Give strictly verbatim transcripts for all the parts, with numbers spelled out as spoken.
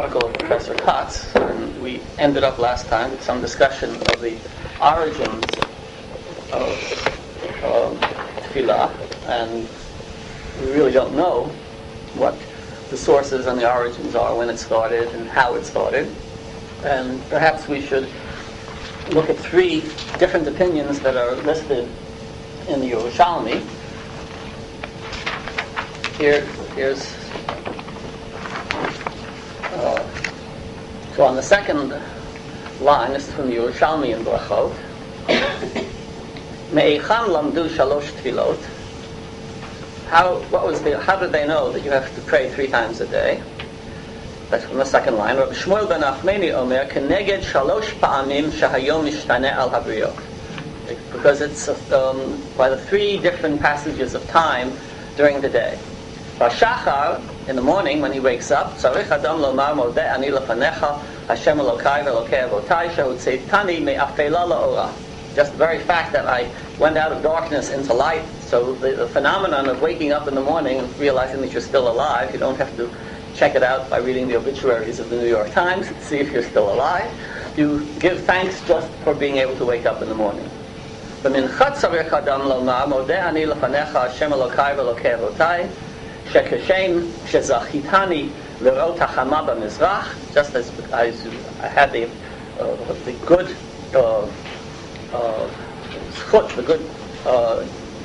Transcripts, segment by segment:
article of Professor Kotz, and we ended up last time with some discussion of the origins of um, tefillah, and we really don't know what the sources and the origins are, when it started and how it started. And perhaps we should look at three different opinions that are listed in the Yerushalmi. Here, here's uh, so on the second line, this is from the Yerushalmi in Brachot. Me'echan lamdu shalosh tefillot. How, what was the, how did they know that you have to pray three times a day? That's from the second line. Rabbi Shmuel ben Achmeni Omer, Keneged shalosh pa'amim shahayom mishtane al habriyot. Because it's um, by the three different passages of time during the day. Bashachar, in the morning when he wakes up, Tzarich Adam lomar modeh ani lefanecha Hashem Elokai ve'Elokei avotai shehutzeittani me'afela la'ora. Just the very fact that I went out of darkness into light, so the, the phenomenon of waking up in the morning and realizing that you're still alive, you don't have to check it out by reading the obituaries of the New York Times to see if you're still alive. You give thanks just for being able to wake up in the morning. B'minchat tzarich adam lomar modeh ani lefanecha Hashem Elokai ve'Elokei avotai shekeshem shezachitani lerot hachama b'mizrach. Just as I, I had the uh, the good uh, uh, the good uh,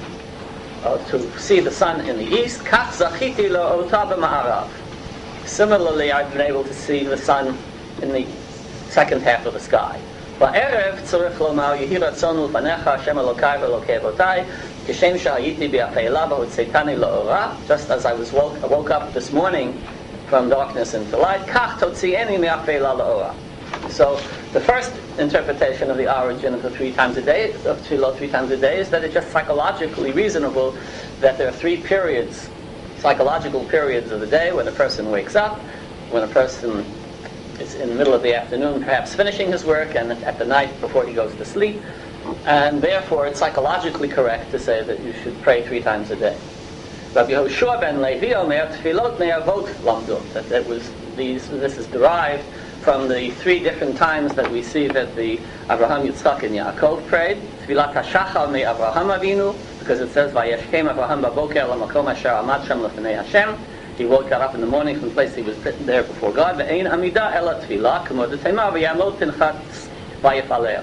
uh, to see the sun in the east. Kach zachiti lerota b'ma'arav. Similarly, I've been able to see the sun in the second half of the sky. Ba'erev tzarich lomar yehi ratzon u'fanecha Hashem Elokai ve'Elokei avotai kishem shahayiti bi'afeilah v'hotzeitani la'ora. Just as I was woke, I woke up this morning from darkness into light. Kach totzieni mi'afeilah la'ora. So the first interpretation of the origin of the three times a day, of tefillah three times a day, is that it's just psychologically reasonable that there are three periods, psychological periods of the day when a person wakes up, when a person is in the middle of the afternoon, perhaps finishing his work, and at the night before he goes to sleep. And therefore, it's psychologically correct to say that you should pray three times a day. Rabbi Yehoshua ben Levi omer tefillot me'avot lamdu. That it was these. This is derived from the three different times that we see that the Abraham, Yitzchak, and Yaakov prayed. Tefillat hashachar me'Avraham Avinu, because it says Vayeshkem Avraham baboker lamakom asher amad shem lefnei Hashem. He woke up in the morning from the place he was there before God. Ve'ein amida ela tefillah k'mo detemar v'yamod pinchatz vayefaleh.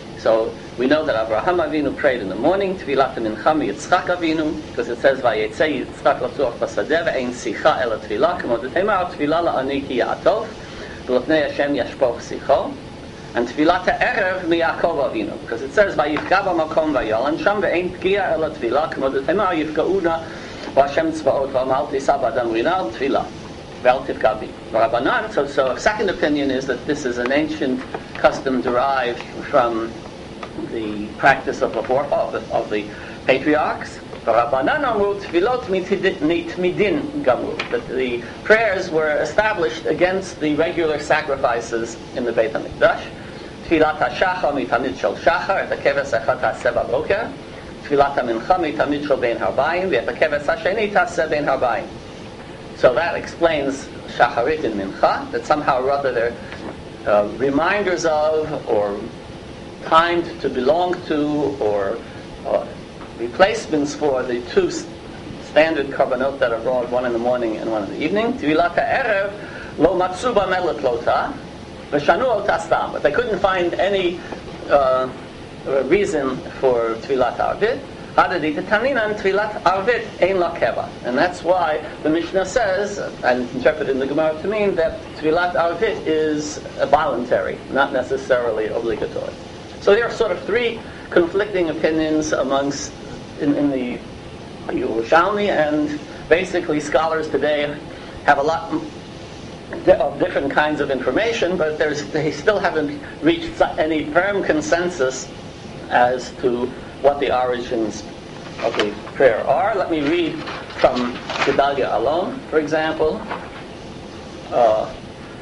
So we know that Avraham Avinu prayed in the morning, Tefillat mincha Yitzchak Avinu, because it says Vayetze Yitzchak latzuach basadeh ve'ein sicha ela tefillah k'mo detemar tefillah la'ani ki ya'atov v'lefnei Hashem yashpoch sicho. And Tefillat ha'erev miYaakov Avinu, because it says Vayifka b'makom v'yolan sham ve'ein pgiya ela tefillah k'mo detemar yifka'una v'Hashem tzvaot v'amal tisab adam rinal tefillah v'al tifka bi. Rabbanan. So, so a second opinion is that this is an ancient custom derived from the practice of the, of the, of the patriarchs. Rabbanan amru tefillot nitmidin gamru. That the prayers were established against the regular sacrifices in the Beit HaMikdash. Tefillat hashachar mitamid shel shachar et hakeves echad taseh baboker. Tefillat hamincha mitamid shel bein harbayim ve'et hakeves hasheni taseh bein harbayim. So that explains shacharit and mincha, that somehow or other they're uh, reminders of, or timed to belong to, or uh, replacements for the two standard korbanot that are brought, one in the morning and one in the evening. Tefillat ha'erev lo matzu b'melet lota v'shanu ota stam. But they couldn't find any uh, reason for Tefillat Arvit. And that's why the Mishnah says, and interpreted in the Gemara to mean, that Tefillat Arvit is voluntary, not necessarily obligatory. So there are sort of three conflicting opinions amongst in, in the Yerushalmi, and basically scholars today have a lot of different kinds of information, but there's, they still haven't reached any firm consensus as to what the origins of the prayer are. Let me read from Gedalia alone, for example. Uh,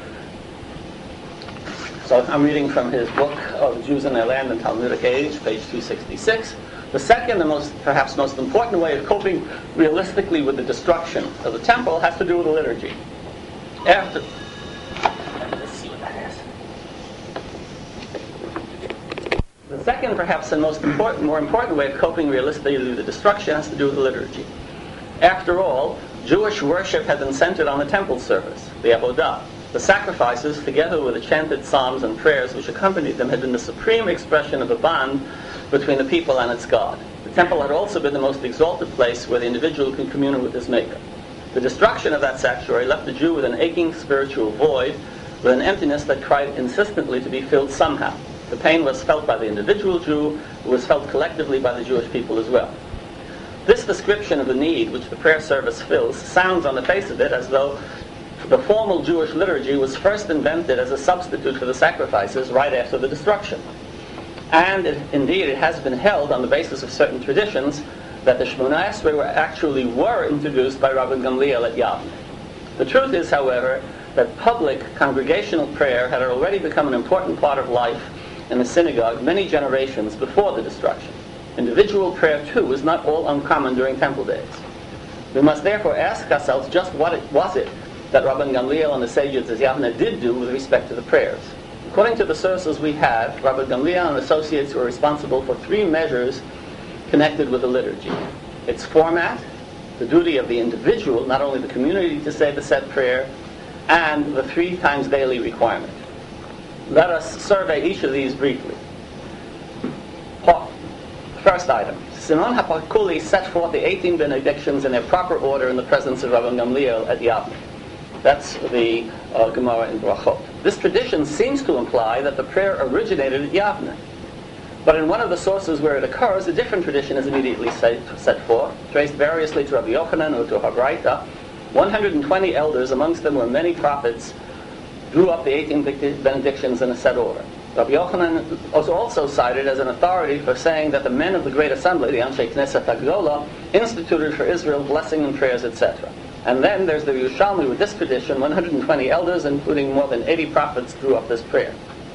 so I'm reading from his book of Jews in Their Land and Talmudic Age, page two sixty-six. The second and most, perhaps most important way of coping realistically with the destruction of the temple has to do with the liturgy. After second, perhaps, and most important, more important way of coping realistically with the destruction has to do with the liturgy. After all, Jewish worship had been centered on the temple service, the avodah. The sacrifices, together with the chanted psalms and prayers which accompanied them, had been the supreme expression of a bond between the people and its God. The temple had also been the most exalted place where the individual could commune with his Maker. The destruction of that sanctuary left the Jew with an aching spiritual void, with an emptiness that cried insistently to be filled somehow. The pain was felt by the individual Jew, it was felt collectively by the Jewish people as well. This description of the need which the prayer service fills sounds on the face of it as though the formal Jewish liturgy was first invented as a substitute for the sacrifices right after the destruction. And it, indeed it has been held on the basis of certain traditions that the Shemona Esrei were actually were introduced by Rabban Gamliel at Yavne. The truth is, however, that public congregational prayer had already become an important part of life in the synagogue many generations before the destruction. Individual prayer, too, was not all uncommon during temple days. We must therefore ask ourselves just what it was it that Rabban Gamliel and the sages of Yavne did do with respect to the prayers. According to the sources we have, Rabban Gamliel and associates were responsible for three measures connected with the liturgy. Its format, the duty of the individual, not only the community, to say the set prayer, and the three times daily requirement. Let us survey each of these briefly. First item. Siman HaParkuli set forth the eighteen benedictions in their proper order in the presence of Rabban Gamliel at Yavne. That's the uh, Gemara in Brachot. This tradition seems to imply that the prayer originated at Yavne. But in one of the sources where it occurs, a different tradition is immediately set, set forth, traced variously to Rabbi Yochanan or to Habraita. one hundred twenty elders, amongst them were many prophets, drew up the eighteen benedictions in a set order. Rabbi Yochanan was also cited as an authority for saying that the men of the Great Assembly, the Anshe Knesset HaGdola, instituted for Israel blessing and prayers, et cetera. And then there's the Yerushalmi with this tradition. one hundred twenty elders, including more than eighty prophets, drew up this prayer.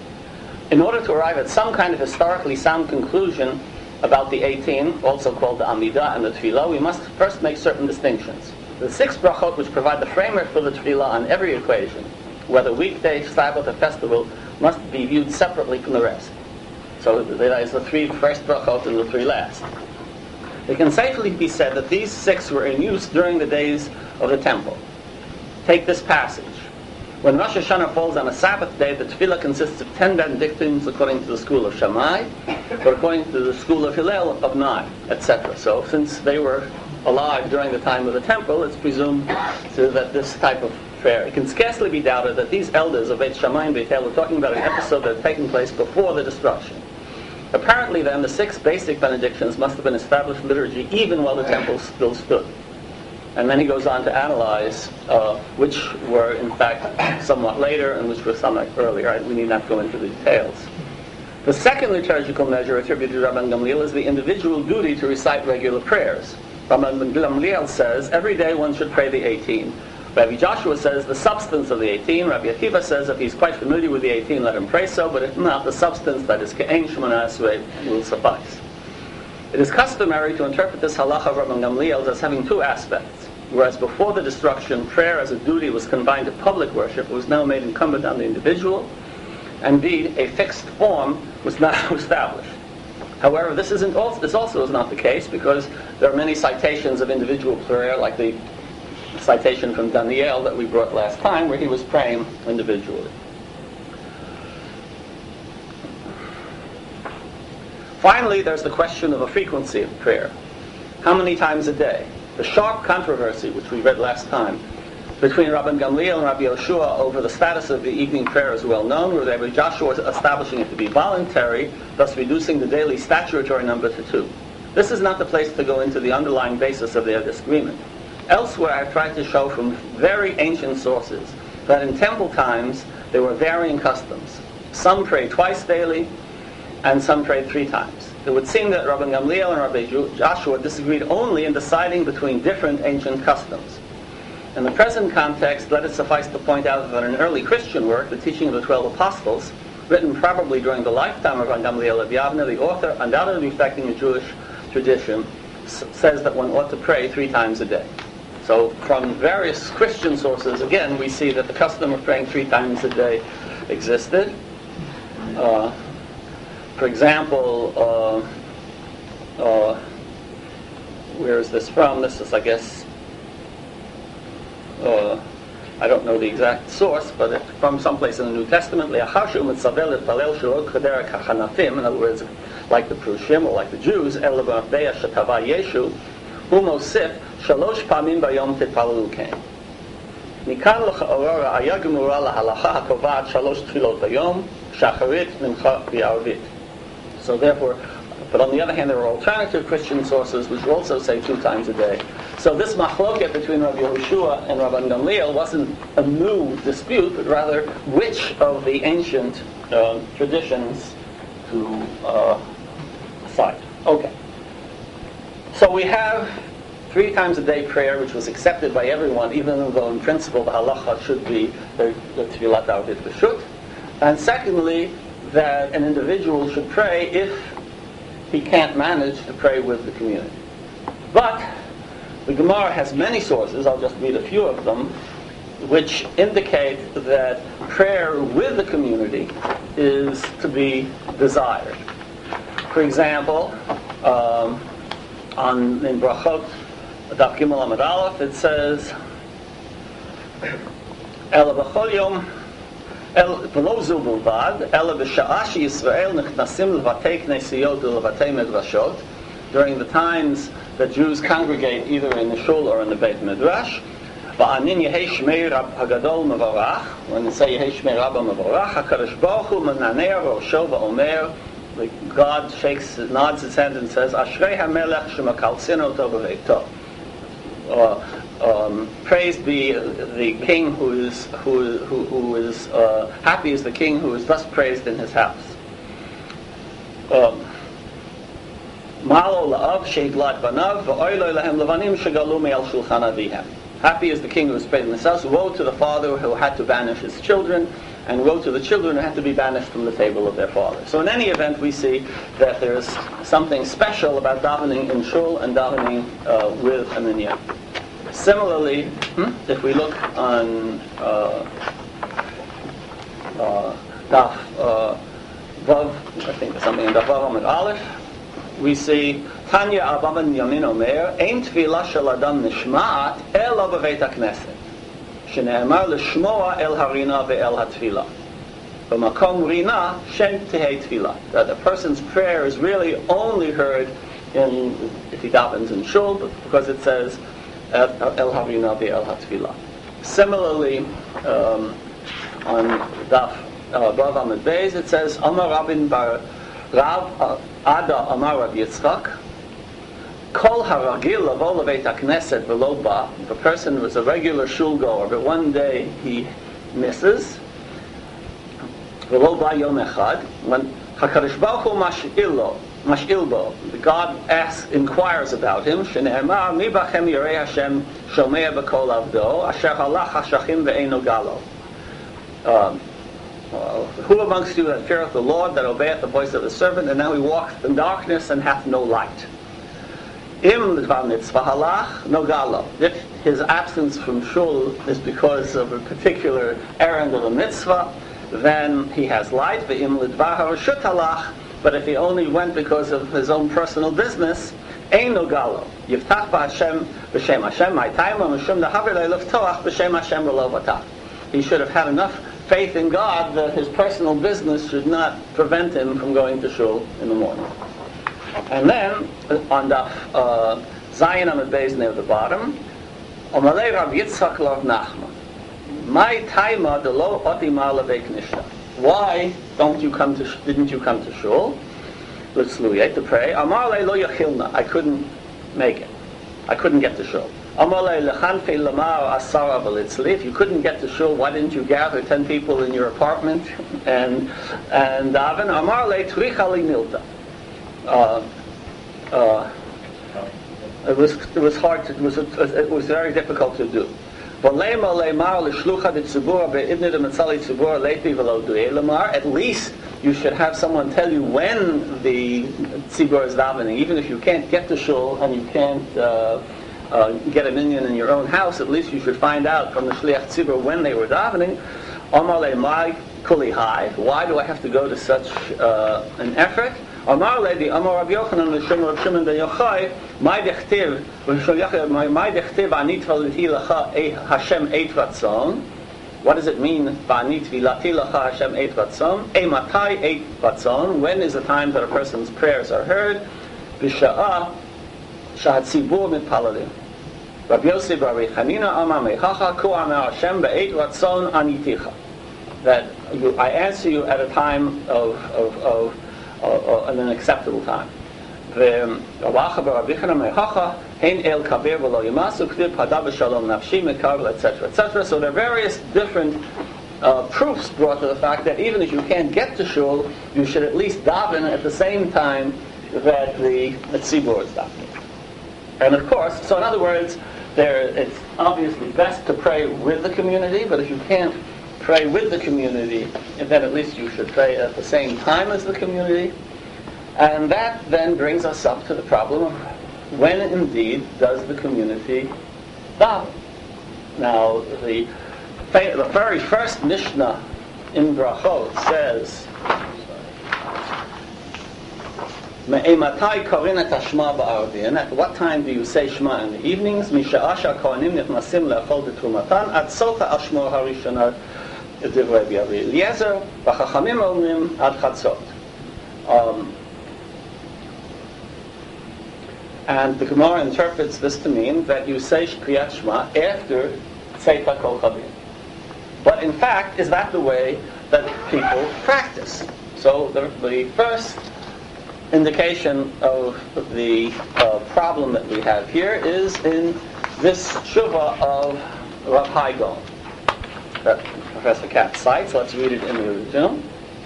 In order to arrive at some kind of historically sound conclusion about the eighteen, also called the Amidah and the Tefillah, we must first make certain distinctions. The six brachot which provide the framework for the Tefillah on every occasion, whether weekday, Sabbath, or festival, must be viewed separately from the rest. So there is the three first brachot and the three last. It can safely be said that these six were in use during the days of the temple. Take this passage. When Rosh Hashanah falls on a Sabbath day, the Tefillah consists of ten benedictions according to the school of Shammai, or according to the school of Hillel of nine, et cetera. So since they were alive during the time of the temple, it's presumed to, that this type of prayer. It can scarcely be doubted that these elders of Beit Shammai and Beit Hillel were talking about an episode that had taken place before the destruction. Apparently then, the six basic benedictions must have been established liturgy even while the temple still stood. And then he goes on to analyze uh, which were in fact somewhat later and which were somewhat earlier. Right? We need not go into the details. The second liturgical measure attributed to Rabban Gamliel is the individual duty to recite regular prayers. Rabban Gamliel says every day one should pray the eighteen. Rabbi Joshua says the substance of the eighteen. Rabbi Akiva says if he's quite familiar with the eighteen, let him pray so, but if not, the substance, that is Ke'en Shemona Esrei, will suffice. It is customary to interpret this halacha of Rabban Gamliel as having two aspects. Whereas before the destruction, prayer as a duty was confined to public worship, it was now made incumbent on the individual. Indeed, a fixed form was now established. However, this isn't also, this also is not the case, because there are many citations of individual prayer, like the citation from Daniel that we brought last time, where he was praying individually. Finally, there's the question of the frequency of prayer. How many times a day? The sharp controversy, which we read last time, between Rabban Gamliel and Rabbi Yoshua over the status of the evening prayer is well known, where Rabbi Joshua was establishing it to be voluntary, thus reducing the daily statutory number to two. This is not the place to go into the underlying basis of their disagreement. Elsewhere, I've tried to show from very ancient sources that in temple times there were varying customs. Some prayed twice daily, and some prayed three times. It would seem that Rabban Gamliel and Rabbi Joshua disagreed only in deciding between different ancient customs. In the present context, let it suffice to point out that in an early Christian work, the teaching of the Twelve Apostles, written probably during the lifetime of Rabban Gamliel of Yavne, the author, undoubtedly reflecting the Jewish tradition, s- says that one ought to pray three times a day. So from various Christian sources, again, we see that the custom of praying three times a day existed. Uh, for example, uh, uh, where is this from? This is, I guess, uh, I don't know the exact source, but it's from someplace in the New Testament. In other words, like the Prushim or like the Jews, מכאן לכאורה היה גמורה להלכה הקובעת שלוש תפילות ביום, שחרית, מנחה וערבית. So therefore, but on the other hand, there are alternative Christian sources which also say two times a day. So this machloket between Rabbi Yehoshua and Rabban Gamliel wasn't a new dispute, but rather which of the ancient uh, traditions to uh, cite. Okay. So we have three times a day prayer, which was accepted by everyone, even though in principle the halacha should be the, the tefillat arvit b'shut. And secondly, that an individual should pray if he can't manage to pray with the community. But the Gemara has many sources, I'll just read a few of them, which indicate that prayer with the community is to be desired. For example, um, on in Brachot, Daf Gimel Amud Aleph, it says, "Ela b'chol yom, v'lo zu b'lvad, ela b'sha'ah sheYisrael nechnasim levatei knesiyot u'levatei midrashot." During the times that Jews congregate either in the shul or in the Beit Midrash, v'anin yehei shmei rab hagadol mevorach. When they say yehei shmei rabba mevorach, HaKadosh Baruch Hu menaneh rosho v'omer. God shakes, nods his head and says, "Ashrei hamelech shemakaltzino oto b'veito." Uh, um, praise be the king who is who who, who is uh, happy is the king who is thus praised in his house. Malo la'av sheiglat banav v'oyloi lahem levanim shegalu me'al shulchan avihem. Happy is the king who is praised in his house. Woe to the father who had to banish his children, and woe to the children who had to be banished from the table of their father. So in any event, we see that there's something special about davening in shul and davening uh, with a minyan. Similarly, hmm, if we look on uh, uh, Daf uh, Vav, I think there's something in Daf Vav Amud Aleph, we see Tanya Abba ben Yamin Omer, Ein tefillah shel adam nishma'at ela b'veit hakneset. שנאמר לשמוע אל הרינה ואל התפילה. במקום רינה שם תהי תפילה. That a person's prayer is really only heard in, if he davens in shul, because it says el harina ve'el hatfilah. Similarly, um, on Daf Vav Amud Beis, it says Amar Rabin bar Rav Ada Amar Rav Yitzchak. Kol haragil lavo leveit hakneset v'lo ba. If a person was a regular shul goer, but one day he misses, v'lo ba yom echad, when HaKadosh Baruch Hu mash'ilo, mash'ilbo, God asks, inquires about him, shene'emar mi bachem yirei Hashem shomea b'kol avdo, asher halach hashachim ve'eino galo. Um, uh, who amongst you that feareth the Lord, that obeyeth the voice of the servant, and now he walks in darkness and hath no light? Im l'dvar mitzvah halach no galo. If his absence from shul is because of a particular errand of a mitzvah, then he has light. Ve'im l'dvar harashut halach. But if he only went because of his own personal business, ein no galo. Yiftach b'Hashem b'shem Hashem. Ma'itayim l'mishum dahaver le'liftoach b'shem Hashem v'lo vatach. He should have had enough faith in God that his personal business should not prevent him from going to shul in the morning. And then, on the uh, Zion Amud Beis near the bottom, Omalei Rav Yitzchak Rav Nachman, my taima de lo otima levei knishta. Why don't you come to? Didn't you come to shul? Let's to pray. Amalei lo yachilna. I couldn't make it. I couldn't get to shul. Amalei lechanfei lamar asara v'litzli. If you couldn't get to shul, why didn't you gather ten people in your apartment and and daven? Amalei tricha li milta. Uh, uh, it was it was hard to, it was it was very difficult to do. At least you should have someone tell you when the tzibur is davening, even if you can't get to shul and you can't uh, uh, get a minyan in your own house. At least you should find out from the shliach tzibur when they were davening. Amar le mai kuli hai. Why do I have to go to such uh, an effort? Amar le the Amar Rabbi Yochanan l'Shimon Rabbi Shimon ben Yochai. Mai dechtiv mai dechtiv ani tefilati lecha Hashem eit ratzon. What does it mean? Ba'ani tefilati lecha Hashem eit ratzon. E matai eit ratzon. When is the time that a person's prayers are heard? B'sha'ah shahatzibur mitpalalim. Rabbi Yosef Rabbi Chanina Amar Mechacha Ku Amar Hashem Be'eit Ratzon Aniticha. That you, I answer you at a time of, of, of, of, of an acceptable time. The Rabbi Rabbi Chanina Mechacha Hein El Kabir V'Lo Yimasu K'dir Pada B'Shalom Nafshi Mekar, et cetera, et cetera. So there are various different uh, proofs brought to the fact that even if you can't get to shul, you should at least daven at the same time that the tzibur is davening. And of course, so in other words, there it's obviously best to pray with the community, but if you can't pray with the community, then at least you should pray at the same time as the community. And that then brings us up to the problem of when indeed does the community daven. Now, the, the very first Mishnah in Brachot says, Me'ematai korin et hashma ba'arvin. At what time do you say Shema in the evenings? Misha'asha kohanim nichnasim le'achol b'trumatan ad sof ha'ashmor harishona divrei Rabbi Eliezer v'chachamim omrim ad chatzot. Um, and the Gemara interprets this to mean that you say Kriyat Shema after Tzeitat Kochavim. But in fact, is that the way that people practice? So the, the first indication of the uh, problem that we have here is in this Shuvah of Rav Hai Gaon that Professor Katz cites. Let's read it in the original.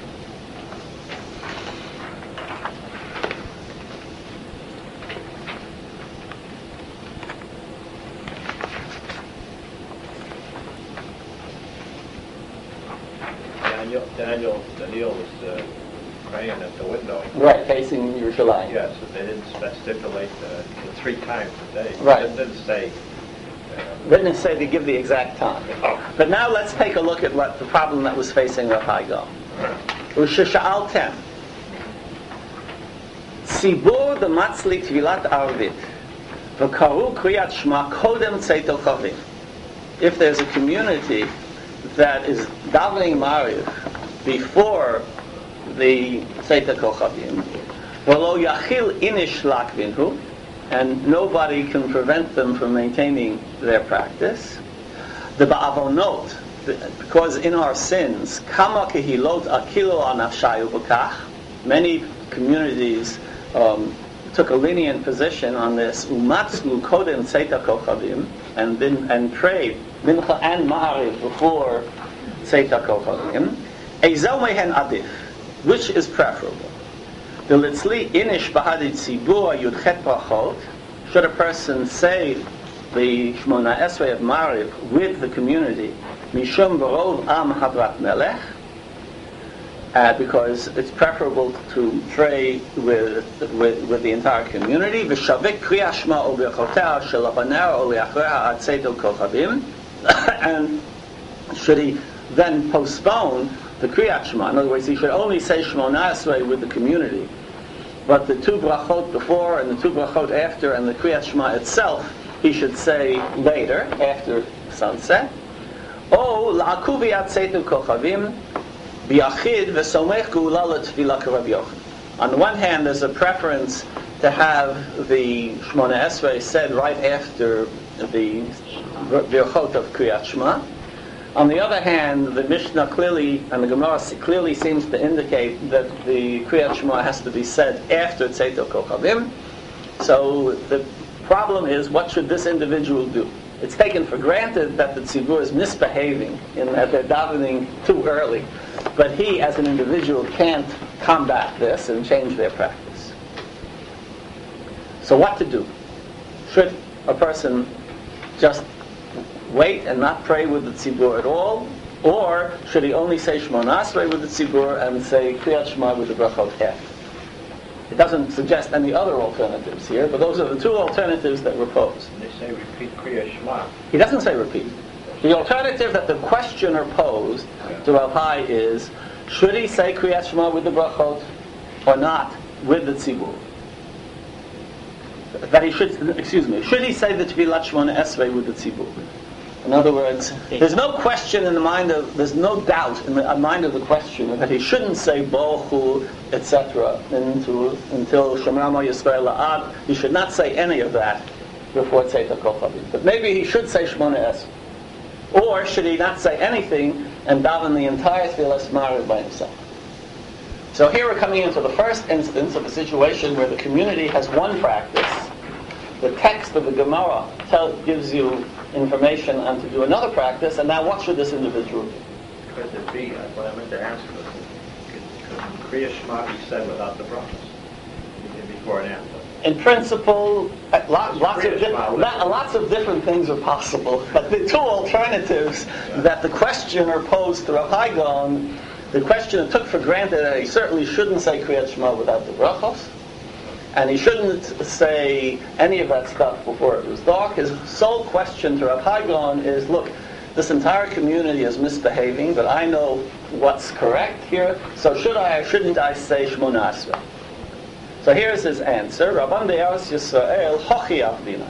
Daniel, Daniel, Daniel was uh, praying at the window. Right, facing Yerushalayim. Yes, but they didn't stipulate uh, the three times a day. Right. It didn't say. Uh, They didn't say to give the exact time. Oh. But now let's take a look at what the problem that was facing Rav Hai Gaon. U'shesha'altem Tzibur d'matzli tvilat arvit v'karu kriyat shema kodem tzeit kochavim. If there's a community that is davening Mariv before the Tzeit Kochavim, v'lo yachil inish lakvinhu, and nobody can prevent them from maintaining their practice. The ba'avonot, because in our sins, kama kehilot akilo anafshayu b'kach, many communities um, took a lenient position on this, umatzlu kodem Tzeit Kochavim, and then and prayed mincha and ma'ariv before Tzeit Kochavim. Ezel mehen adif, which is preferable? The litzli inish bahadi tzibur yudchet brachot. Should a person say the Shmona Esrei of Mariv with the community, mishum barov am hadrat melech, uh, because it's preferable to pray with with, with the entire community. V'shavik kriyat shema o b'chotea shel abaner o liachreha ad tzeit kochavim, and should he then postpone the Kriyat Shema? In other words, he should only say Shmona Esrei with the community, but the two brachot before and the two brachot after and the Kriyat Shema itself, he should say later, after sunset. O la'akuvi ad tzeit kochavim b'yachid v'somech geula l'tefila k'Rabbi Yochanan. On the one hand, there's a preference to have the Shmona Esrei said right after the brachot of Kriyat Shema. On the other hand, the Mishnah clearly, and the Gemara clearly seems to indicate that the Kriyat Shema has to be said after Tzeit Kochavim. So the problem is, what should this individual do? It's taken for granted that the tzibur is misbehaving in that they're davening too early. But he, as an individual, can't combat this and change their practice. So what to do? Should a person just wait and not pray with the tzibur at all? Or should he only say Shmona Esrei with the tzibur and say Kriyat Shema with the brachot after? It doesn't suggest any other alternatives here, but those are the two alternatives that were posed. They say repeat Kriyat Shema. He doesn't say repeat. The alternative that the questioner posed to Rav Hai is, should he say Kriyat Shema with the brachot or not with the tzibur? That he should, excuse me, should he say the Tfilat Shemona Esrei with the tzibur? In other words, there's no question in the mind of, there's no doubt in the mind of the questioner that he shouldn't say Bochu, et cetera until Shemrama Yisrael La'ad. He should not say any of that before Tzeit HaKochavim. But maybe he should say Shemona Esrei. Or should he not say anything and daven the entire Tfilas Ma'ariv by himself? So here we're coming into the first instance of a situation where the community has one practice. The text of the Gemara tell, gives you information on to do another practice, and now what should this individual do? Could it be, uh, what I meant to ask was, could Kriya Shema be said without the brachos? Before and after? In principle, uh, lot, lots, of di- lot, lots of different things are possible. But the two alternatives yeah. that the questioner posed to Rav Hai Gaon, the questioner took for granted that he certainly shouldn't say Kriyat Shema without the brachos, and he shouldn't say any of that stuff before it was dark. His sole question to Rav Hai Gaon is, look, this entire community is misbehaving, but I know what's correct here, so should I or shouldn't I say Shemona Esrei? So here's his answer. Rabban De'eretz Yisrael Hochi Avdina.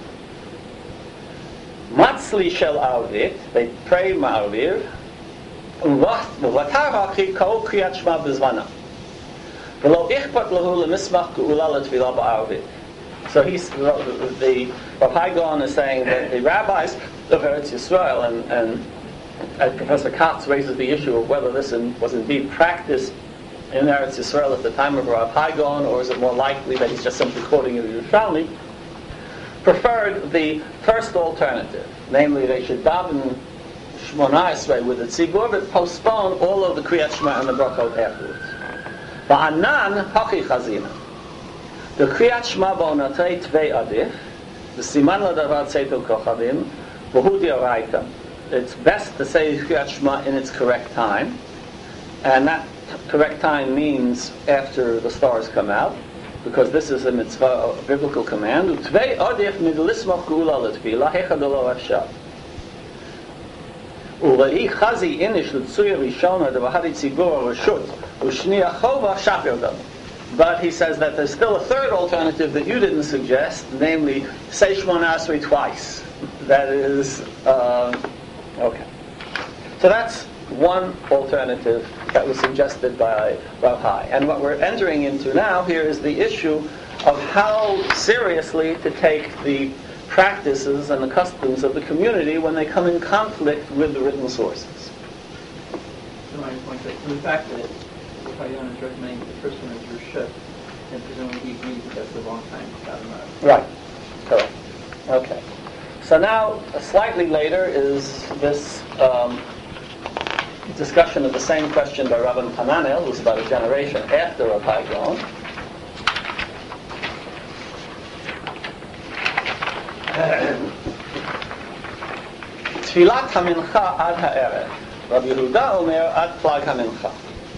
Matzli Shel Arvit, they pray Ma'ariv, V'vatar Hachi Kol Kriyat Shema B'zvana. V'lo Ichpat Lahu L'mismach Ge'ula L'Tfilah Ba'arvit. So he's, the Rav Hai Gaon is saying that the rabbis of Eretz Yisrael, and, and as Professor Katz raises the issue of whether this in, was indeed practiced in Eretz Yisrael at the time of Rav Hai Gaon, or is it more likely that he's just simply quoting it in Yerushalmi, preferred the first alternative, namely they should daven Shemona Esrei with the tzibur, but postpone all of the Kriyat Shema and the brachot afterwards. Ba'anan hachi chazina. The Kriyat Shema ba'onatei tvei adif, the siman l'davar tzeit kochavim, v'hu d'oraita. It's best to say Kriyat Shema in its correct time, and that correct time means after the stars come out, because this is a mitzvah, a biblical command. Utvei adif midlismach geula l'tfilah hechad lo efshar. Ulehi chazi inish l'tzuya rishona devahari tzibur reshut ushniya chova shapir dam. But he says that there's still a third alternative that you didn't suggest, namely say Shemona Esrei twice. That is uh, okay. So that's one alternative that was suggested by Rav Hai. And what we're entering into now here is the issue of how seriously to take the practices and the customs of the community when they come in conflict with the written sources. So my point is, the fact that Rav Hai Gaon is recommending the first one is Reshut, and presumably he agrees that that's the wrong time to daven Ma'ariv. Right. Correct. Okay. So now, slightly later is this um, discussion of the same question by Rabban Hananel, who's about a generation after Rav Hai Gaon. Tfilat hamincha ad ha'erev. Rabbi Yehuda omer ad plag hamincha.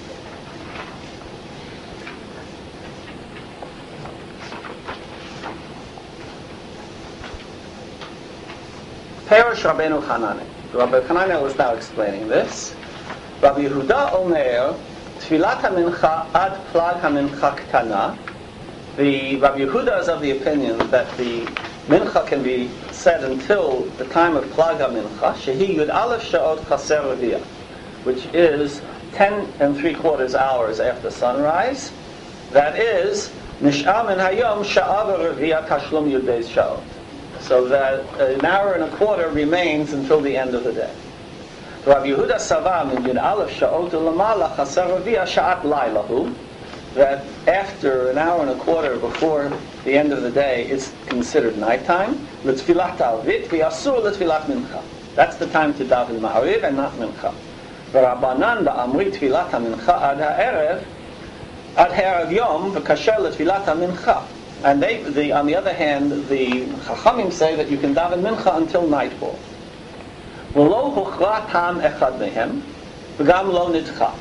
Perish Rabbeinu Hananel. Rabbi Hananel is now explaining this. Rabbi Yehuda Omer, Tfilat HaMincha ad Plag HaMincha Ktana. The Rabbi Yehuda is of the opinion that the Mincha can be said until the time of Plag HaMincha, Shehi Yud Aleph Sha'ot Chaser Reviyah, which is ten and three quarters hours after sunrise. That is, Nish'ar Min Hayom Sha'av Reviyah Tashlum Yud Beis Sha'ot. So that an hour and a quarter remains until the end of the day. Rabbi Yehuda Savar min Yud Aleph Sha'ot U'Lamala Chaser Reviyah Sha'at Lailahu, that after an hour and a quarter before the end of the day, it's considered nighttime. L'tfilat Arvit v'Asur l'tfilat Mincha. That's the time to daven Ma'ariv and not Mincha. V'Rabbanan ba'amri tfilat HaMincha ad ha'erev ad ha'erev Yom v'kasher l'tfilat HaMincha. And they, the, on the other hand, the Chachamim say that you can daven Mincha until nightfall. V'lo huchra tam echad mehem, v'gam lo nidcha.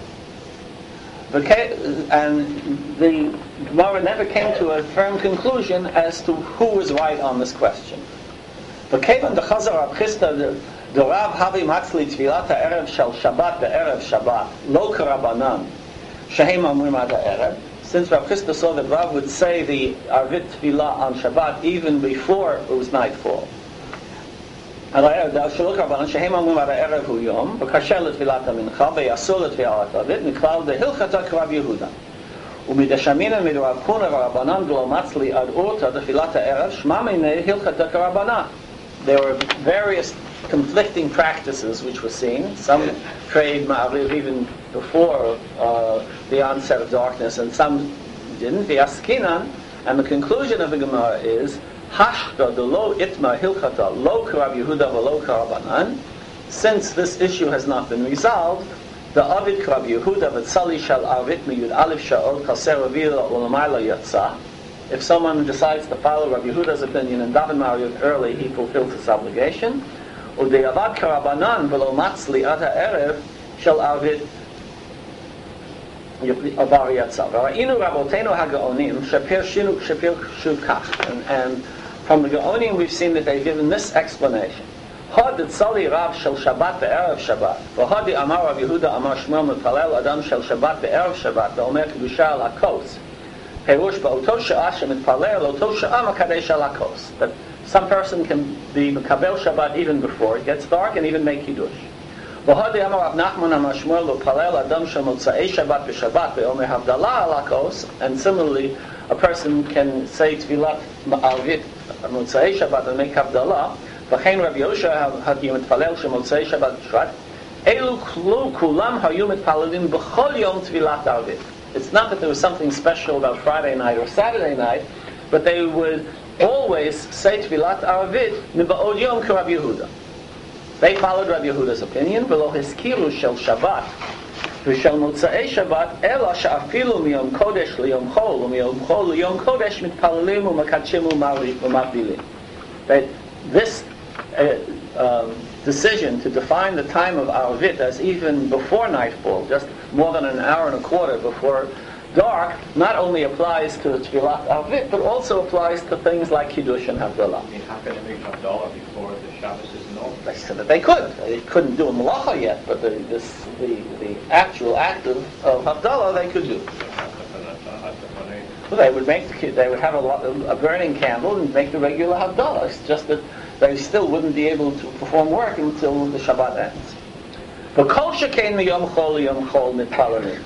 And the Gemara never came to a firm conclusion as to who was right on this question. V'kevan the Chazar Abchista Dorav havi matzli tfilat ha'erev shel Shabbat be'erev Shabbat lo karabanan shehem amrim ad ha'erev. Since Rav Chisda saw that Rav would say the Arvit Tfilah on Shabbat even before it was nightfall. על הערב, דאו שלא קרבנן, שהם אומרים על הערב הוא יום, וקשה לתפילת המנחה, ויאסור לתפילת ערבית, מכלל דהלכתה כרב יהודה. ומדשמינן מדרב קונא ורבנן דלא מצלי עד אורתא דתפילת הערב, שמע מיני הלכתה כרבנן. There were various conflicting practices which were seen. Some prayed Ma'ariv even before uh, the onset of darkness, and some didn't. V'yaskinan, and the conclusion of the Gemara is Hashta de lo itma hilchata lo k'Rab Yehuda v'lo k'Rabbanan. Since this issue has not been resolved, the Avid k'Rab Yehuda v'tzali shal Arvit miyud alif sha'od chaser avila ulamayla yatsa. If someone decides to follow Rabbi Yehuda's opinion and daven Ma'ariv early, he fulfills his obligation. U'de avad k'Rabbanan v'lo matzli ad ha'erev shal Arvit avar yatsa. V'ra'inu rabotenu ha'gaonim shapir shinu shapir shukach. And from the Gaonim we've seen that they've given this explanation. Had tzali rav shel Shabbat be'erev Shabbat. V'hadi amar Rav Yehuda amar Shmuel mepalel adam shel Shabbat be'erev Shabbat. V'omer kedusha al hakos. Perush ba'oto she'ah shemitpalel oto she'ah makadesh al hakos. That some person can be mekabel Shabbat even before it gets dark and even make kiddush. V'hadi amar Rav Nachman amar Shmuel mepalel adam shel motzei Shabbat be'Shabbat ve'omer havdalah al hakos. And similarly, a person can say tefillat ma'arvit motzei Shabbat and make havdalah. V'chein Rabbi Yosha had yimitpalel shemotzei Shabbat b'Shvat. Elu kulam hayu mitpalelim b'chol yom tefillat arvit. It's not that there was something special about Friday night or Saturday night, but they would always say tefillat arvit miba'od yom k'Rab Yehuda. They followed Rabbi Yehuda's opinion. V'lo hiskiru shel Shabbat v'shel motzei Shabbat ela she'afilu miyom kodesh liyom chol u'miyom chol liyom kodesh mitpalelim u'makadshim u'mavdilim. That this uh, um, decision to define the time of Arvit as even before nightfall, just more than an hour and a quarter before dark, not only applies to Tfilat Arvit, but also applies to things like Kiddush and Havdalah. I mean, how can they make Havdalah before the Shabbos isn't over? They said that they could. They couldn't do a Malacha yet, but the, this, the, the actual act of, of Havdalah they could do. Well, they would make the, they would have a, lot, a burning candle and make the regular Havdalah. It's just that they still wouldn't be able to perform work until the Shabbat ends. But kol shekein miyom chol yom chol mitpalelim.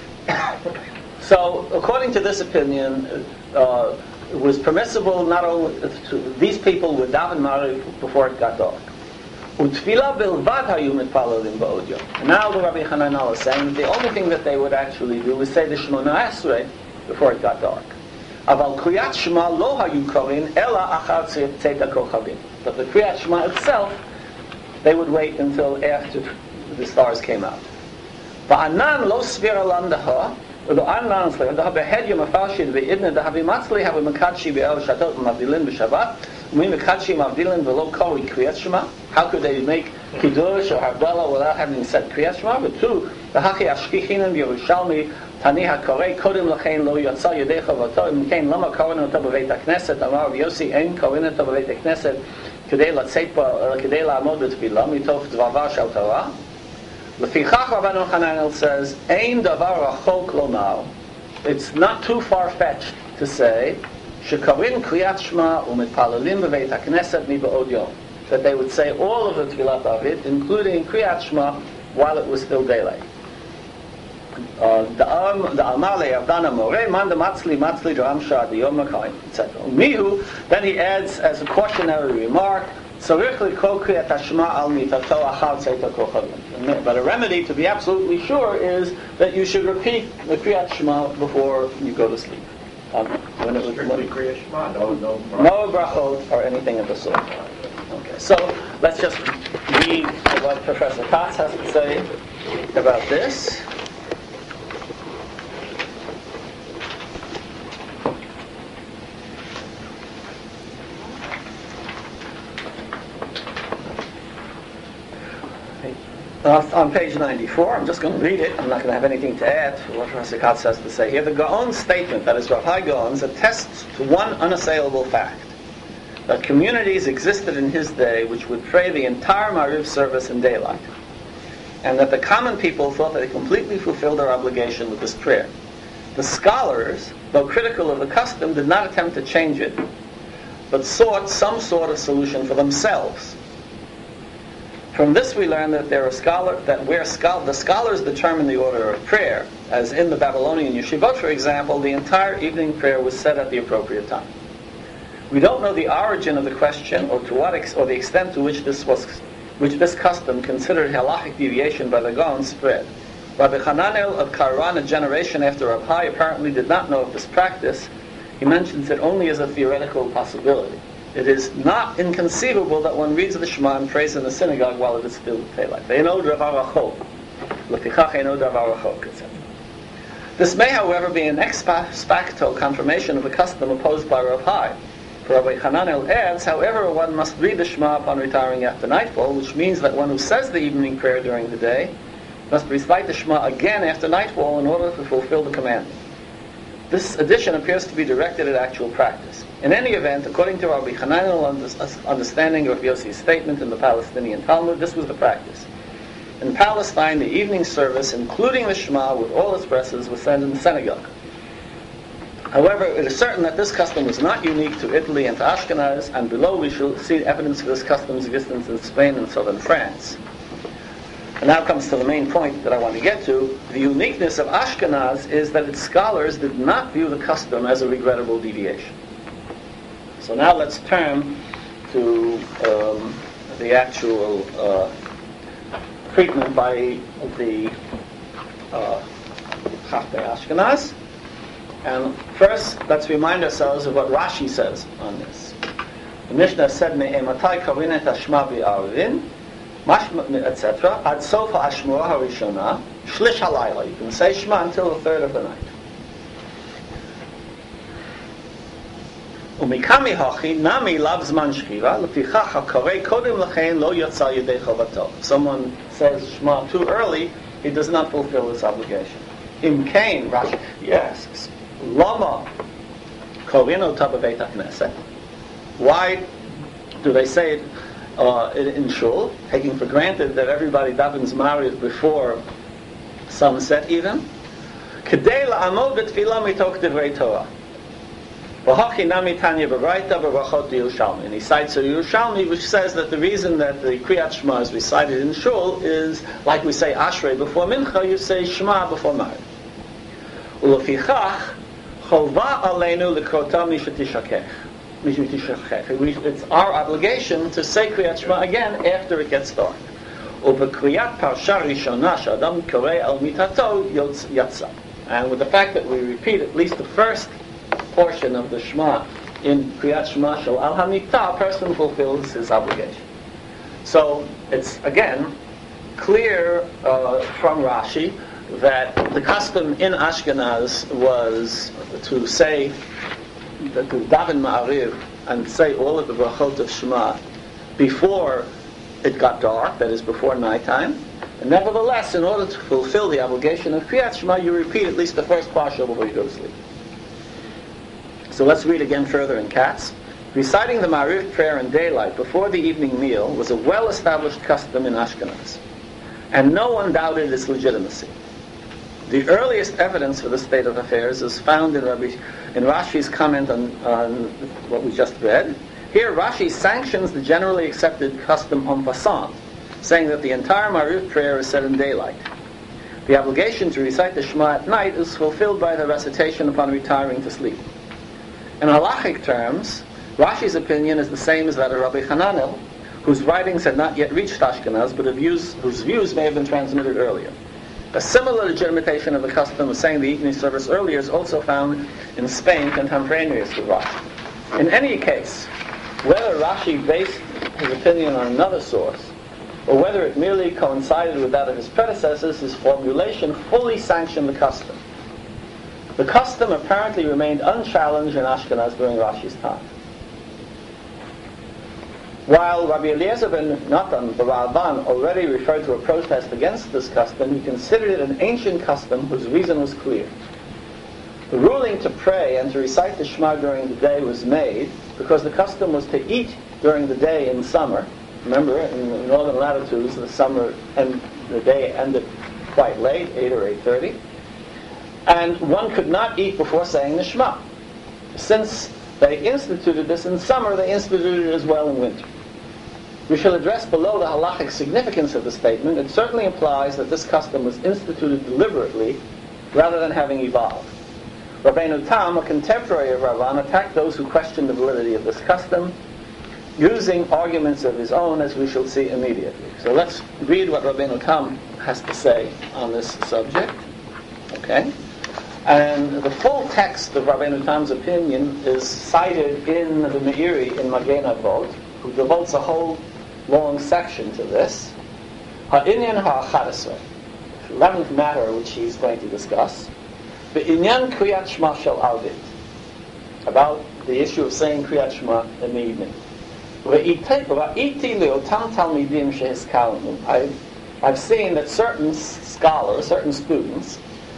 So, according to this opinion, uh, it was permissible not only to, these people would daven Ma'ariv before it got dark. Utfila bilvad hayu mitpalelim ba'od yom. And now the Rabbi Hananel is saying that the only thing that they would actually do was say the Shemona Esrei before it got dark. Aval kriyat shema lo hayu korin ela achar tzeit hakochavim. But the kriyat shema itself, they would wait until after the stars came out. Va'anan lo svira landaha, u'lo anan sli, u'daha behed yom afalshid ve'idne, daha v'matzli havi mekadshi be'el shatot mavdilin b'shabbat, u'mi mekadshi mavdilin v'lo kori kriyat shema. How could they make kiddush or havdalah without having said kriyat shema? But two, v'hachi ashkichinam Yerushalmi Tani hakorei kodim lachein lo yatsa yedecha v'to im kein lama korin oto b'veit hakneset amar Rav Yossi ein korin oto b'veit hakneset kedei latzeit ba kedei la'amod b'tefila mitoch dvavar shel Torah. Lefichach Rabbeinu Hananel says ein davar rachok lomar. It's not too far-fetched to say shekorin kriyat shema u'mitpalelim b'veit hakneset miba'od yom, that they would say all of the tefillat Arvit, including kriyat shema, while it was still daylight. The Amar le'Avdana Moreh, man the matzli matzli dramsha the yom makayim, et cetera. Mihu, then he adds as a cautionary remark, tzarich likol kriyat hashema al mitato achar tzeit hakochavim. But a remedy to be absolutely sure is that you should repeat the kriyat shema before you go to sleep. Um, when it was Strictly kriyat shema, no, no, no brachot or anything of the sort. Okay, so let's just read what Professor Katz has to say about this. Uh, on page ninety-four, I'm just going to read it. I'm not going to have anything to add to what Professor Katz has to say here. The Gaon's statement, that is Rav Hai Gaon's, attests to one unassailable fact, that communities existed in his day which would pray the entire Mariv service in daylight, and that the common people thought that they completely fulfilled their obligation with this prayer. The scholars, though critical of the custom, did not attempt to change it, but sought some sort of solution for themselves. From this we learn that there are scholar, that where schol- the scholars determine the order of prayer, as in the Babylonian yeshivot, for example, the entire evening prayer was said at the appropriate time. We don't know the origin of the question, or to what ex- or the extent to which this was, which this custom, considered halachic deviation by the Gaon, spread. Rabbi Hananel of Kairan, a generation after Rav Hai, apparently did not know of this practice. He mentions it only as a theoretical possibility. It is not inconceivable that one reads the Shema and prays in the synagogue while it is still daylight. This may, however, be an ex facto confirmation of the custom opposed by Rav Hai. For Rabbi Hananel adds, however, one must read the Shema upon retiring after nightfall, which means that one who says the evening prayer during the day must recite the Shema again after nightfall in order to fulfill the commandment. This addition appears to be directed at actual practice. In any event, according to Rabbi Hananel's understanding of Yossi's statement in the Palestinian Talmud, this was the practice. In Palestine, the evening service, including the Shema with all its verses, was said in the synagogue. However, it is certain that this custom was not unique to Italy and to Ashkenaz, and below we shall see evidence for this custom's existence in Spain and southern France. And now comes to the main point that I want to get to. The uniqueness of Ashkenaz is that its scholars did not view the custom as a regrettable deviation. So now let's turn to um, the actual uh, treatment by the uh, Chafbei Ashkenaz. And first, let's remind ourselves of what Rashi says on this. The Mishnah said, "Me'ematai kavinet hashma v'arvin," et cetera. Ad sof ha'ashmua harishona, shlish halayla. You can say Shema until the third of the night. Umikami hachi nami lav zman shkira lefichach hakarei kodim lachein lo yatsa yedei chovato. If someone says Shema too early, he does not fulfill his obligation. Im kain, Rashi, he asks, Lama korino tabaveit hakneset. Why do they say it uh, in, in shul, taking for granted that everybody davens Mariv before sunset even? Kedei la'amod b'tfilah mitok divrei Torah. V'hachi nami tanya b'raita b'rachot Yerushalmi. And he cites a Yerushalmi which says that the reason that the Kriyat Shema is recited in shul is, like we say Ashrei before Mincha, you say Shema before Mariv. Ulefichach cholva aleinu l'krota mishatishakech. It's our obligation to say Kriyat Shema again after it gets dark. Ubekriyat parsha rishona shadam korei al mitato yatsa. And with the fact that we repeat at least the first portion of the Shema in Kriyat Shema shel al hamita, a person fulfills his obligation. So it's again clear uh, from Rashi that the custom in Ashkenaz was to say, to daven Ma'ariv and say all of the brachot of Shema before it got dark, that is before nighttime. And nevertheless, in order to fulfill the obligation of Kriyat Shema, you repeat at least the first parsha before you go to sleep. So let's read again further in Katz. Reciting the Ma'ariv prayer in daylight before the evening meal was a well-established custom in Ashkenaz, and no one doubted its legitimacy. The earliest evidence for this state of affairs is found in, Rabbi, in Rashi's comment on, on what we just read. Here, Rashi sanctions the generally accepted custom en passant, saying that the entire Ma'ariv prayer is said in daylight. The obligation to recite the Shema at night is fulfilled by the recitation upon retiring to sleep. In halachic terms, Rashi's opinion is the same as that of Rabbi Hananel, whose writings had not yet reached Ashkenaz, but views, whose views may have been transmitted earlier. A similar legitimation of the custom of saying the evening service earlier is also found in Spain, contemporaneous with Rashi. In any case, whether Rashi based his opinion on another source, or whether it merely coincided with that of his predecessors, his formulation fully sanctioned the custom. The custom apparently remained unchallenged in Ashkenaz during Rashi's time. While Rabbi Eliezer ben Natan, the Ralban, already referred to a protest against this custom, he considered it an ancient custom whose reason was clear. The ruling to pray and to recite the Shema during the day was made because the custom was to eat during the day in summer. Remember, in the northern latitudes, the summer and the day ended quite late, eight or eight thirty, and one could not eat before saying the Shema. Since they instituted this in summer, they instituted it as well in winter. We shall address below the halachic significance of the statement. It certainly implies that this custom was instituted deliberately rather than having evolved. Rabbeinu Tam, a contemporary of Ravan, attacked those who questioned the validity of this custom, using arguments of his own, as we shall see immediately. So let's read what Rabbeinu Tam has to say on this subject. Okay? And the full text of Rabbeinu Tam's opinion is cited in the Meiri in Magen Avot, who devotes a whole long section to this. Ha'inyan ha'achadesrei, the eleventh matter which he's going to discuss, Be'inyan Kriyat Shema Shel Arvit, about the issue of saying Kriyat Shema in the evening. I've, I've seen that certain scholars, certain students,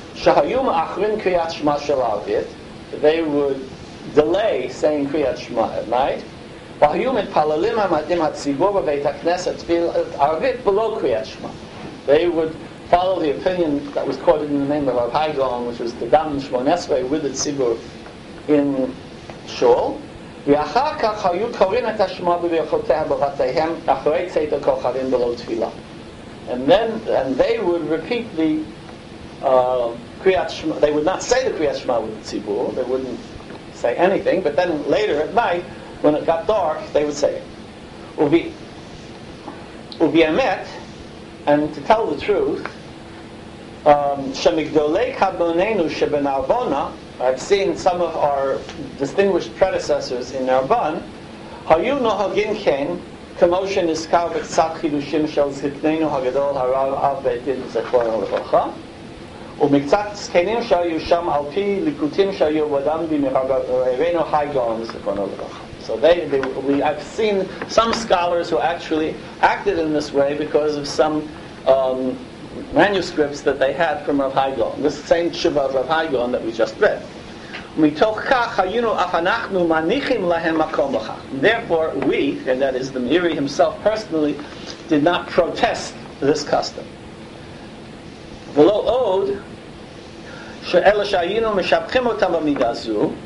they would delay saying Kriyat Shema at night, they would follow the opinion that was quoted in the name of Rav Hai Gaon, which was the Dam Shmon Esrei with the Tzibur in Shul. And then and they would repeat the uh, Kriyat Shema. They would not say the Kriyat Shema with the Tzibur. They wouldn't say anything. But then later at night, when it got dark, they would say it. Uvi, uvi emet, and to tell the truth, Shemigdolei Kabonenu Shebenarvona, I've seen some of our distinguished predecessors in Narbonne, Hayu Nohagin Ken, Commotion is Karbet Sak Hidushim Shel Ziknenu Hagadol Harav Avbetin Zechron Levacha, Umiktat Skenim Shayu Sham Alpi Likutim Shayu Wadam Bimirabeno Haigon Zechron Levacha. So they, they we, I've seen some scholars who actually acted in this way because of some um, manuscripts that they had from Rav Hai Gaon. This same Tshuva of Rav Hai Gaon that we just read. Therefore, we, and that is the Meiri himself personally, did not protest this custom. V'lo od she'ela shayinu meshabchim otam b'midazu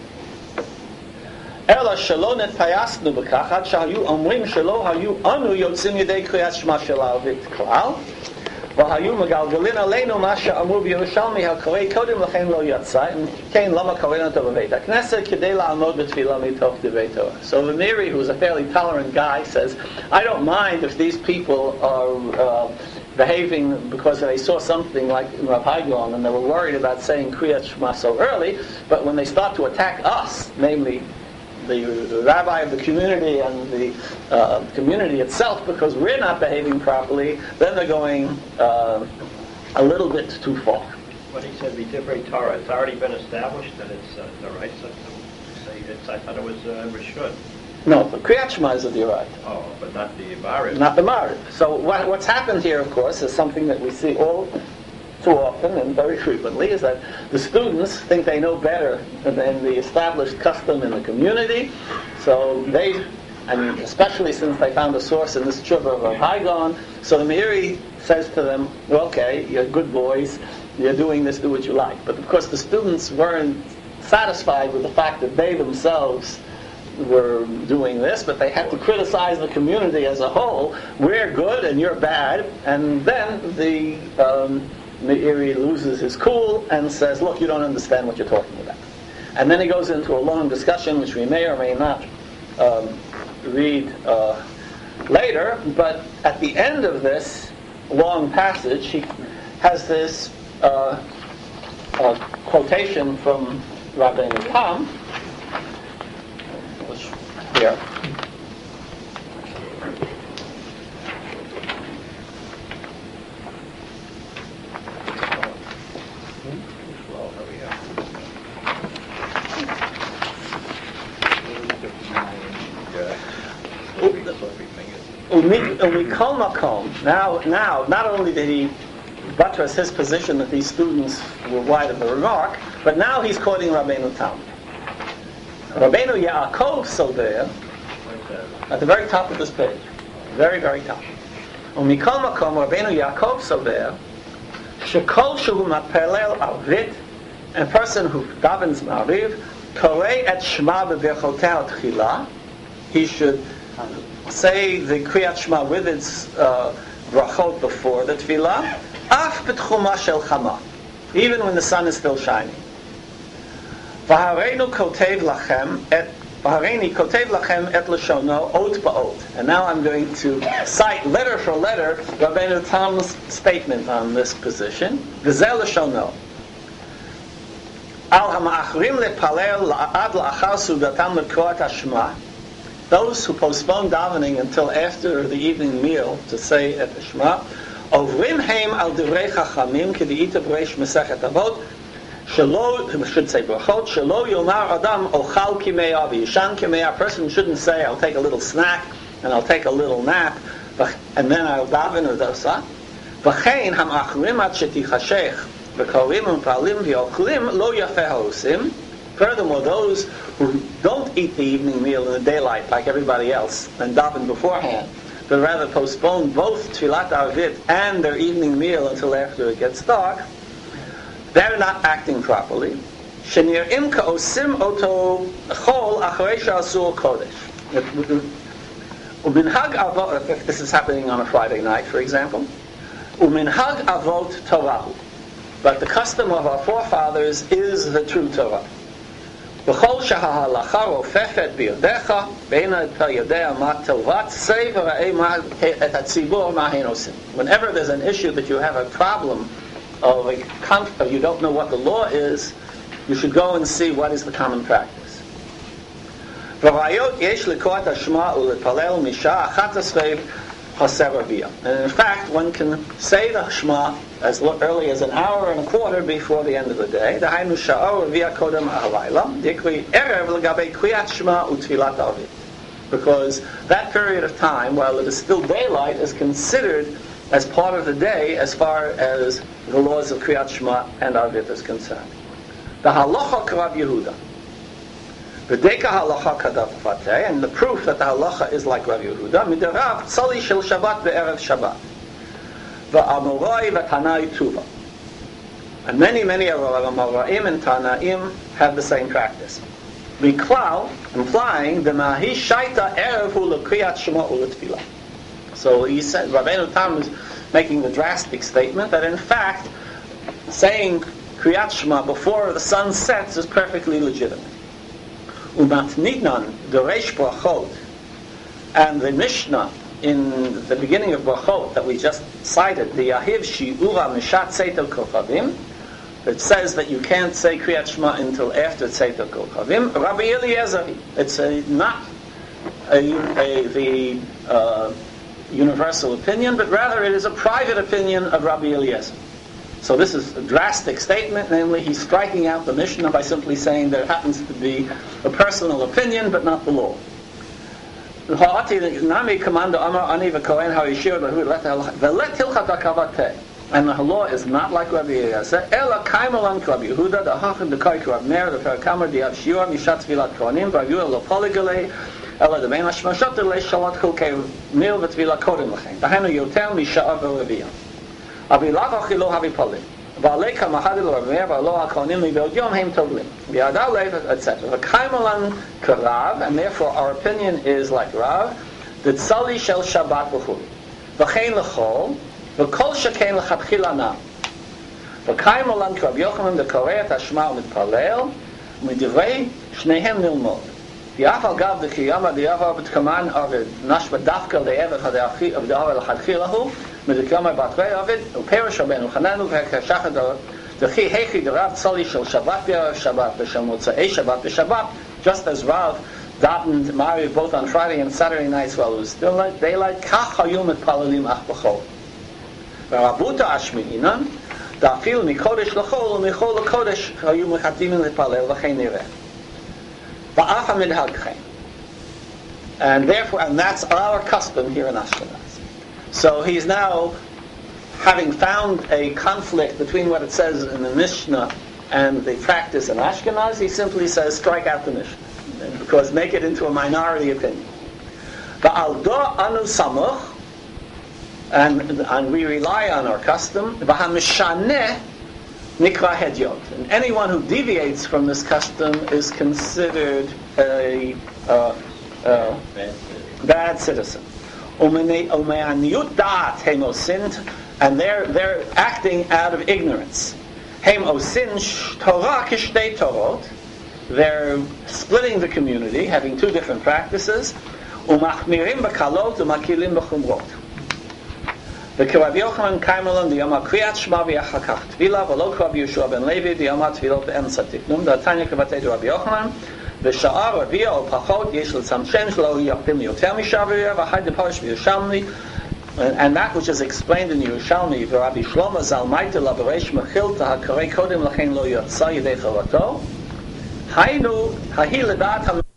ela shelo netpayasnu b'kach ad shahayu omrim shelo hayu anu yotzim yedei kriyat shema shel arvit klal v'hayu megalgalin aleinu ma she'amru b'Yerushalmi ha'korei kodim l'chein lo yatzai kein lama koreinu to b'veit ha'knesset kedei la'amod b'tfilah mitoch divrei Torah. So the Meiri, who's a fairly tolerant guy, says, I don't mind if these people are uh, behaving because they saw something like in Rav Hai Gaon and they were worried about saying Kriyat Shema so early, but when they start to attack us, namely the rabbi of the community and the uh, community itself, because we're not behaving properly, then they're going uh, a little bit too far. When he said B'divrei Torah, it's already been established that it's uh, the right to say it's, I thought it was uh, Rishud. No, the Kriyat Shema is the right. Oh, but not the Mariv. Not the Mariv. So what, what's happened here, of course, is something that we see all too often and very frequently, is that the students think they know better than the established custom in the community. So they, I mean, especially since they found a source in this Tshuva of Rav Hai Gaon, so the Meiri says to them, well, okay, you're good boys, you're doing this, do what you like. But of course the students weren't satisfied with the fact that they themselves were doing this, but they had to criticize the community as a whole. We're good and you're bad. And then the um, Meiri loses his cool and says, look, you don't understand what you're talking about. And then he goes into a long discussion, which we may or may not um, read uh, later, but at the end of this long passage, he has this uh, uh, quotation from Rabbeinu Tam, which here. Now, now, not only did he buttress his position that these students were wide of the remark, but now he's quoting Rabbeinu Tam. Rabbeinu Yaakov Sober, at the very top of this page, very, very top. Umikol makom Rabbeinu Yaakov Sober, shekol shehu matpalel arvit, a person who davens ma'ariv, korei et shema b'berchotei tchila, he should say the Kriyat Shema with its uh, brachot before the tefillah, af b'tchuma shel chama, even when the sun is still shining. V'hareinu kotev lachem et v'hareini kotev lachem et lashono ot ba'ot. And now I'm going to cite letter for letter Rabbeinu Tam's statement on this position. V'zeh lashono. Al ha'ma'achrim lepalel la'ad la'achar sudatam l'kroat hashma. Those who postpone davening until after the evening meal to say at the Shema, ovrim heim al divrei chachamim k'di'ita b'reish mesechet avot. Shelo, should say brachot. Shelo yomar adam ochal kimei avi yishan kimei. A person shouldn't say, "I'll take a little snack and I'll take a little nap, and then I'll daven or dosa." V'chein hamachrim at shetichashech v'korim u'palim v'ochlim lo yafeh ha'osim. Furthermore, those who don't eat the evening meal in the daylight like everybody else and daven beforehand, but rather postpone both tefillat arvit and their evening meal until after it gets dark, they're not acting properly. Shenir'im ka'osim oto chol acharei she'asur kodesh. Uminhag avot, if this is happening on a Friday night, for example, uminhag avot torahu. But the custom of our forefathers is the true Torah. V'chol shehahalacha rofefet biyodech beina et yodea ma tovat sei v'ra'ei et hatzibur ma hein osim. Whenever there's an issue that you have a problem of a conf- you don't know what the law is, you should go and see what is the common practice. And in fact, one can say the Shema as early as an hour and a quarter before the end of the day. Because that period of time, while it is still daylight, is considered as part of the day as far as the laws of Kriyat Shema and Arvit is concerned. The halacha Rav Yehuda. V'deka halacha kadav fateh, and the proof that the halacha is like Rav Yehuda, midarav tzali shel Shabbat be'erev Shabbat. V'amoroi v'tanai tuva. And many, many of our Amoraim and Tanaim have the same practice. Miklal, implying the mahi shaita erev hu l'kriyat Shema u'letfilah. So he said, Rabbeinu Tam is making the drastic statement that in fact, saying Kriyat Shema before the sun sets is perfectly legitimate. Umatnitnan, the Reish Brachot, and the Mishnah in the beginning of Brachot that we just cited, the Yahiv Shi'ura Mishat Tzeitel Kochavim, it says that you can't say Kriyat Shema until after Tzeitel Kochavim. Rabbi Eliezer, it's a, not a, a, the uh, universal opinion, but rather it is a private opinion of Rabbi Eliezer. So this is a drastic statement, namely he's striking out the Mishnah by simply saying there happens to be a personal opinion, but not the law. And the law is not like Rabbi Eliezer. Ela kaimalan Rabbi Yehuda, the hachem the kaik Rabbi Meir, the perkamer the avshiyah mishat tvilat kohanim, Rabbi Yehuda lo poligale, ela the bein hashmashot le shalat kulkei mil v'tvilat kodim lachem. Tahenu yotel misha'av v'reviyah. Abi lavachi lo havi polim. V'aleka mahadi lo Rabbi Meir, v'alo ha-kohanim mi'beod yom heim tovlim. V'yadal lev, et cetera. V'kaimalan karav, and therefore our opinion is like Rav, the tzali shel Shabbat v'chuli. V'chein l'chol, v'kol shekein l'chatchila nam. V'kaim olam k'Rab Yochanan d'korei et hashma u'mitpalel, u'midivrei shnehem nilmod. V'yaf al gav d'kiyama d'yavar b'tkaman avid nashva dafka le'evach ha'de'achi of d'avar l'chatchilahu, mid'kiyama b'atrei avid, u'perish rabbeinu chananu v'hekashachad d'chi hechi d'rav tzali shel Shabbat b'erev Shabbat v'shel motzei Shabbat b'Shabbat, just as Rav davened Mari both on Friday and Saturday nights while it was still daylight, kach hayu mitpalelim ach b'chol. V'rabuta ashmi'inan, da'afil mikodesh l'chol u'michol l'kodesh hayu mechatimin l'palel v'chein nireh. Va'af ha'midhagchein. And therefore, and that's our custom here in Ashkenaz. So he's now, having found a conflict between what it says in the Mishnah and the practice in Ashkenaz, he simply says, strike out the Mishnah. because make it into a minority opinion. Va'aldo anu samuch, and and we rely on our custom. V'hamishane nikra hedyot, and anyone who deviates from this custom is considered a uh, uh, bad citizen. Ume'aniyut da'at hem osint, and they're they're acting out of ignorance. Hem osin Torah kishtei Torot. They're splitting the community, having two different practices. Umachmirim b'kalot umakilim b'chumrot. V'kirav Yochanan kaimelon diyama kriyat shma v'yachakach tvila v'lo kirav Yeshua ben Levi diyama tvilot be'emtza tiknum da'tanya k'vatei Rav Yochanan v'sha'ar Ravia o pachot yesh l'tzamshem shlo yachtim yoter mishavir v'chai deparish v'yushalmi. And that which is explained in Yerushalmi, Rabbi Shlomo Zal Maitel Labaresh Mechil Tahakarei Kodim Lachen Lo Yotza Yidei Chavato, Hainu Hahi Ledat